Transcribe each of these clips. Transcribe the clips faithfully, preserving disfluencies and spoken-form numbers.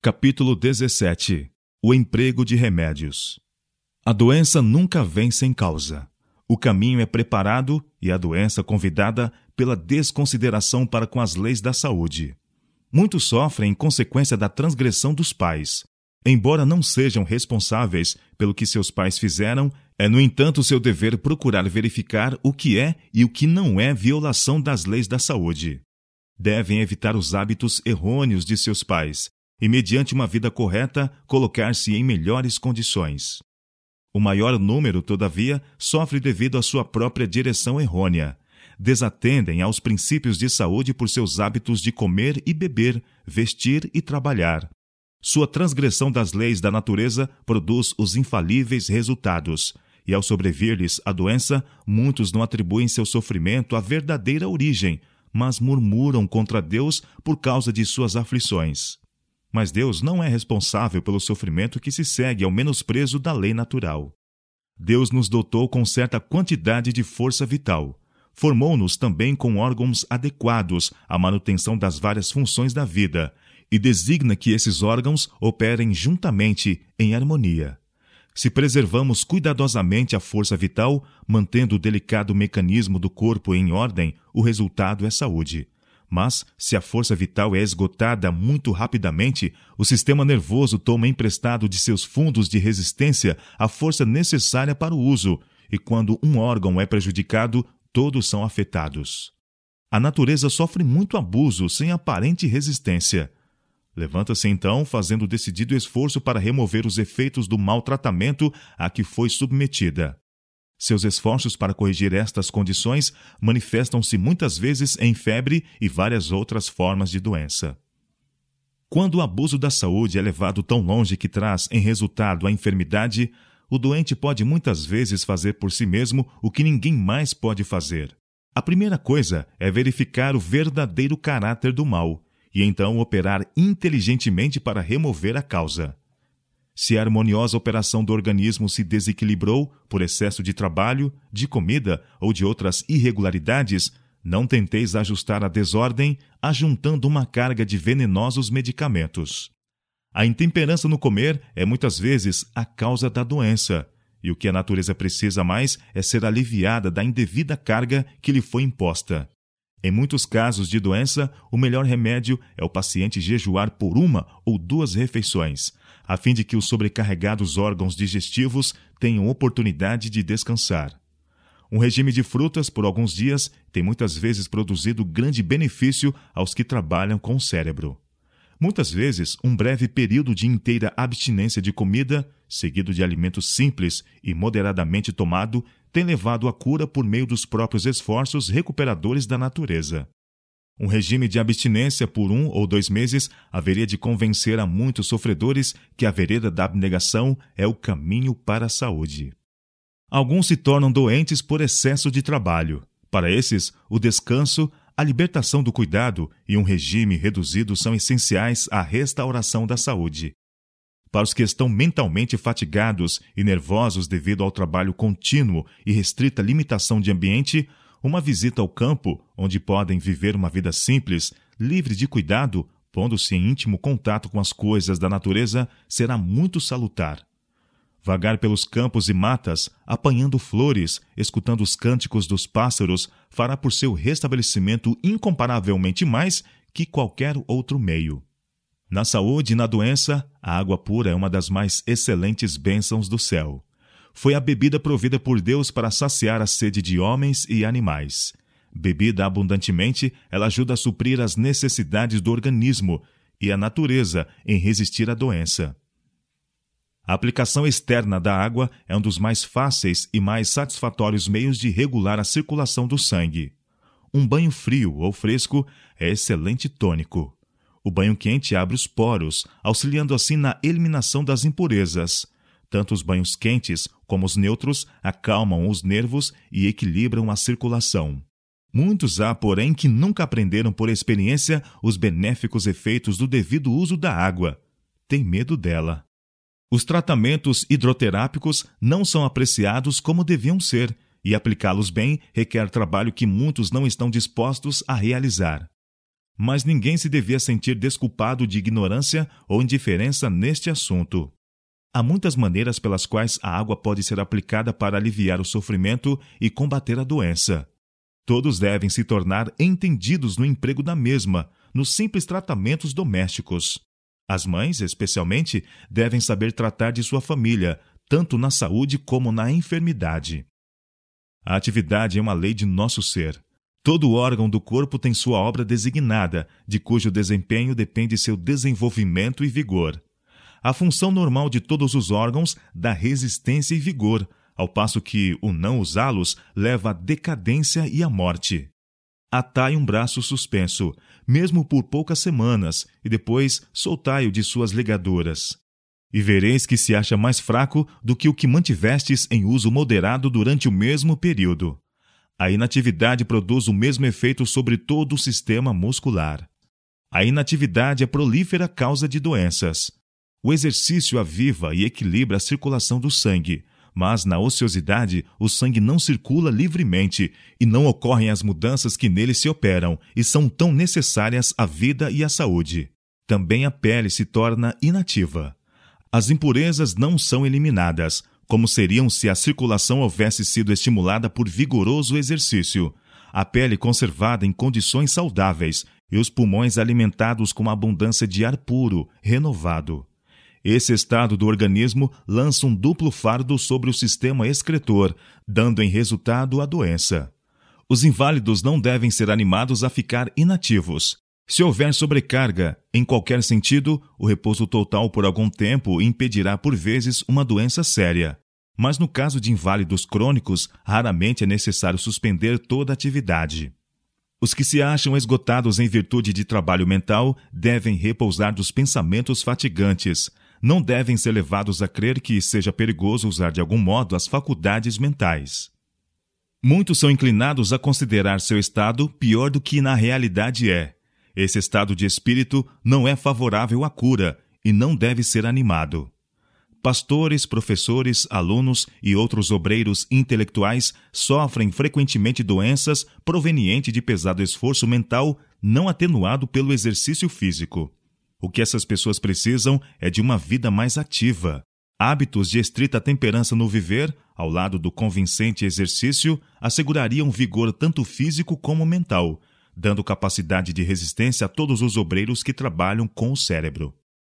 Capítulo dezessete. O emprego de remédios. A doença nunca vem sem causa. O caminho é preparado e a doença convidada pela desconsideração para com as leis da saúde. Muitos sofrem em consequência da transgressão dos pais. Embora não sejam responsáveis pelo que seus pais fizeram, é, no entanto, seu dever procurar verificar o que é e o que não é violação das leis da saúde. Devem evitar os hábitos errôneos de seus pais e, mediante uma vida correta, colocar-se em melhores condições. O maior número, todavia, sofre devido à sua própria direção errônea. Desatendem aos princípios de saúde por seus hábitos de comer e beber, vestir e trabalhar. Sua transgressão das leis da natureza produz os infalíveis resultados, e ao sobrevir-lhes a doença, muitos não atribuem seu sofrimento à verdadeira origem, mas murmuram contra Deus por causa de suas aflições. Mas Deus não é responsável pelo sofrimento que se segue ao menosprezo da lei natural. Deus nos dotou com certa quantidade de força vital. Formou-nos também com órgãos adequados à manutenção das várias funções da vida e designa que esses órgãos operem juntamente em harmonia. Se preservamos cuidadosamente a força vital, mantendo o delicado mecanismo do corpo em ordem, o resultado é saúde. Mas, se a força vital é esgotada muito rapidamente, o sistema nervoso toma emprestado de seus fundos de resistência a força necessária para o uso, e quando um órgão é prejudicado, todos são afetados. A natureza sofre muito abuso sem aparente resistência. Levanta-se então, fazendo decidido esforço para remover os efeitos do maltratamento a que foi submetida. Seus esforços para corrigir estas condições manifestam-se muitas vezes em febre e várias outras formas de doença. Quando o abuso da saúde é levado tão longe que traz em resultado a enfermidade, o doente pode muitas vezes fazer por si mesmo o que ninguém mais pode fazer. A primeira coisa é verificar o verdadeiro caráter do mal e então operar inteligentemente para remover a causa. Se a harmoniosa operação do organismo se desequilibrou por excesso de trabalho, de comida ou de outras irregularidades, não tenteis ajustar a desordem ajuntando uma carga de venenosos medicamentos. A intemperança no comer é muitas vezes a causa da doença, e o que a natureza precisa mais é ser aliviada da indevida carga que lhe foi imposta. Em muitos casos de doença, o melhor remédio é o paciente jejuar por uma ou duas refeições, a fim de que os sobrecarregados órgãos digestivos tenham oportunidade de descansar. Um regime de frutas por alguns dias tem muitas vezes produzido grande benefício aos que trabalham com o cérebro. Muitas vezes, um breve período de inteira abstinência de comida, seguido de alimentos simples e moderadamente tomado, tem levado à cura por meio dos próprios esforços recuperadores da natureza. Um regime de abstinência por um ou dois meses haveria de convencer a muitos sofredores que a vereda da abnegação é o caminho para a saúde. Alguns se tornam doentes por excesso de trabalho. Para esses, o descanso, a libertação do cuidado e um regime reduzido são essenciais à restauração da saúde. Para os que estão mentalmente fatigados e nervosos devido ao trabalho contínuo e restrita limitação de ambiente, uma visita ao campo, onde podem viver uma vida simples, livre de cuidado, pondo-se em íntimo contato com as coisas da natureza, será muito salutar. Vagar pelos campos e matas, apanhando flores, escutando os cânticos dos pássaros, fará por seu restabelecimento incomparavelmente mais que qualquer outro meio. Na saúde e na doença, a água pura é uma das mais excelentes bênçãos do céu. Foi a bebida provida por Deus para saciar a sede de homens e animais. Bebida abundantemente, ela ajuda a suprir as necessidades do organismo e a natureza em resistir à doença. A aplicação externa da água é um dos mais fáceis e mais satisfatórios meios de regular a circulação do sangue. Um banho frio ou fresco é excelente tônico. O banho quente abre os poros, auxiliando assim na eliminação das impurezas. Tanto os banhos quentes como os neutros acalmam os nervos e equilibram a circulação. Muitos há, porém, que nunca aprenderam por experiência os benéficos efeitos do devido uso da água. Tem medo dela. Os tratamentos hidroterápicos não são apreciados como deviam ser, e aplicá-los bem requer trabalho que muitos não estão dispostos a realizar. Mas ninguém se devia sentir desculpado de ignorância ou indiferença neste assunto. Há muitas maneiras pelas quais a água pode ser aplicada para aliviar o sofrimento e combater a doença. Todos devem se tornar entendidos no emprego da mesma, nos simples tratamentos domésticos. As mães, especialmente, devem saber tratar de sua família, tanto na saúde como na enfermidade. A atividade é uma lei de nosso ser. Todo órgão do corpo tem sua obra designada, de cujo desempenho depende seu desenvolvimento e vigor. A função normal de todos os órgãos dá resistência e vigor, ao passo que o não usá-los leva à decadência e à morte. Atai um braço suspenso, mesmo por poucas semanas, e depois soltai-o de suas ligaduras. E vereis que se acha mais fraco do que o que mantivestes em uso moderado durante o mesmo período. A inatividade produz o mesmo efeito sobre todo o sistema muscular. A inatividade é prolífera causa de doenças. O exercício aviva e equilibra a circulação do sangue, mas na ociosidade o sangue não circula livremente e não ocorrem as mudanças que nele se operam e são tão necessárias à vida e à saúde. Também a pele se torna inativa. As impurezas não são eliminadas, como seriam se a circulação houvesse sido estimulada por vigoroso exercício. A pele conservada em condições saudáveis e os pulmões alimentados com abundância de ar puro, renovado. Esse estado do organismo lança um duplo fardo sobre o sistema excretor, dando em resultado a doença. Os inválidos não devem ser animados a ficar inativos. Se houver sobrecarga, em qualquer sentido, o repouso total por algum tempo impedirá por vezes uma doença séria. Mas no caso de inválidos crônicos, raramente é necessário suspender toda a atividade. Os que se acham esgotados em virtude de trabalho mental devem repousar dos pensamentos fatigantes. Não devem ser levados a crer que seja perigoso usar de algum modo as faculdades mentais. Muitos são inclinados a considerar seu estado pior do que na realidade é. Esse estado de espírito não é favorável à cura e não deve ser animado. Pastores, professores, alunos e outros obreiros intelectuais sofrem frequentemente doenças provenientes de pesado esforço mental não atenuado pelo exercício físico. O que essas pessoas precisam é de uma vida mais ativa. Hábitos de estrita temperança no viver, ao lado do convincente exercício, assegurariam vigor tanto físico como mental, dando capacidade de resistência a todos os obreiros que trabalham com o cérebro.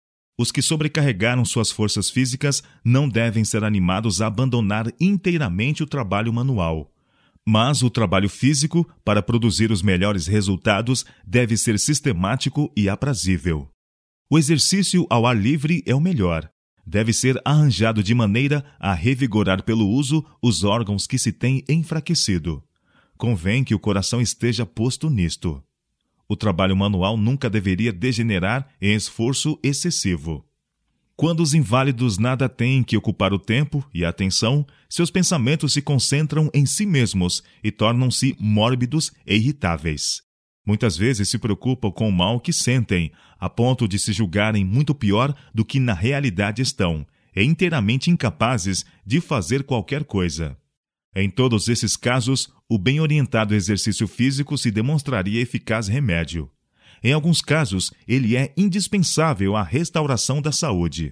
Os que sobrecarregaram suas forças físicas não devem ser animados a abandonar inteiramente o trabalho manual. Mas o trabalho físico, para produzir os melhores resultados, deve ser sistemático e aprazível. O exercício ao ar livre é o melhor. Deve ser arranjado de maneira a revigorar pelo uso os órgãos que se têm enfraquecido. Convém que o coração esteja posto nisto. O trabalho manual nunca deveria degenerar em esforço excessivo. Quando os inválidos nada têm que ocupar o tempo e a atenção, seus pensamentos se concentram em si mesmos e tornam-se mórbidos e irritáveis. Muitas vezes se preocupam com o mal que sentem, a ponto de se julgarem muito pior do que na realidade estão, e inteiramente incapazes de fazer qualquer coisa. Em todos esses casos, o bem orientado exercício físico se demonstraria eficaz remédio. Em alguns casos, ele é indispensável à restauração da saúde.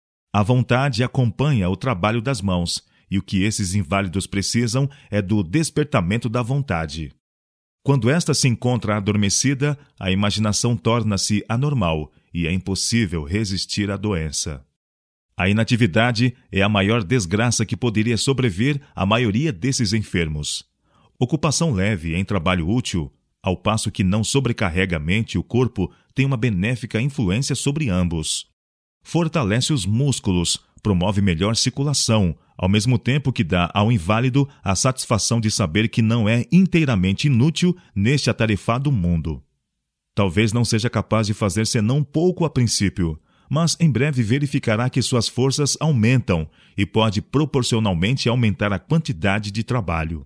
A vontade acompanha o trabalho das mãos, e o que esses inválidos precisam é do despertamento da vontade. Quando esta se encontra adormecida, a imaginação torna-se anormal e é impossível resistir à doença. A inatividade é a maior desgraça que poderia sobrevir à maioria desses enfermos. Ocupação leve em trabalho útil, ao passo que não sobrecarrega a mente e o corpo, tem uma benéfica influência sobre ambos. Fortalece os músculos, promove melhor circulação, ao mesmo tempo que dá ao inválido a satisfação de saber que não é inteiramente inútil neste atarefado mundo. Talvez não seja capaz de fazer senão pouco a princípio, mas em breve verificará que suas forças aumentam e pode proporcionalmente aumentar a quantidade de trabalho.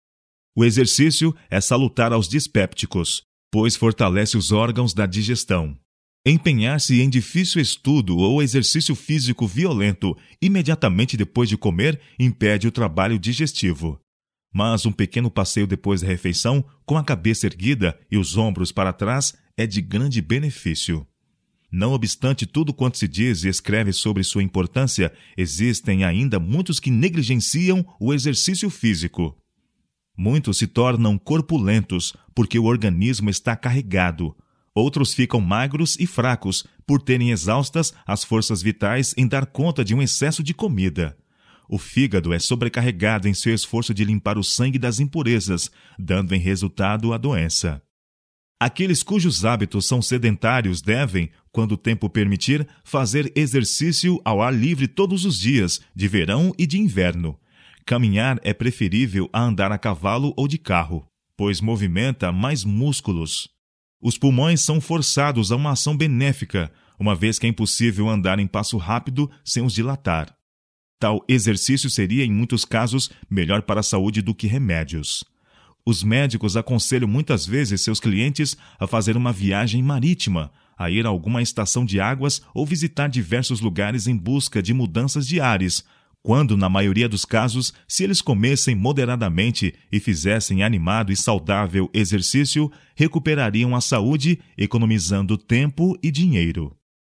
O exercício é salutar aos dispépticos, pois fortalece os órgãos da digestão. Empenhar-se em difícil estudo ou exercício físico violento imediatamente depois de comer impede o trabalho digestivo. Mas um pequeno passeio depois da refeição, com a cabeça erguida e os ombros para trás, é de grande benefício. Não obstante tudo quanto se diz e escreve sobre sua importância, existem ainda muitos que negligenciam o exercício físico. Muitos se tornam corpulentos porque o organismo está carregado. Outros ficam magros e fracos por terem exaustas as forças vitais em dar conta de um excesso de comida. O fígado é sobrecarregado em seu esforço de limpar o sangue das impurezas, dando em resultado a doença. Aqueles cujos hábitos são sedentários devem, quando o tempo permitir, fazer exercício ao ar livre todos os dias, de verão e de inverno. Caminhar é preferível a andar a cavalo ou de carro, pois movimenta mais músculos. Os pulmões são forçados a uma ação benéfica, uma vez que é impossível andar em passo rápido sem os dilatar. Tal exercício seria, em muitos casos, melhor para a saúde do que remédios. Os médicos aconselham muitas vezes seus clientes a fazer uma viagem marítima, a ir a alguma estação de águas ou visitar diversos lugares em busca de mudanças de ares, quando, na maioria dos casos, se eles comessem moderadamente e fizessem animado e saudável exercício, recuperariam a saúde, economizando tempo e dinheiro.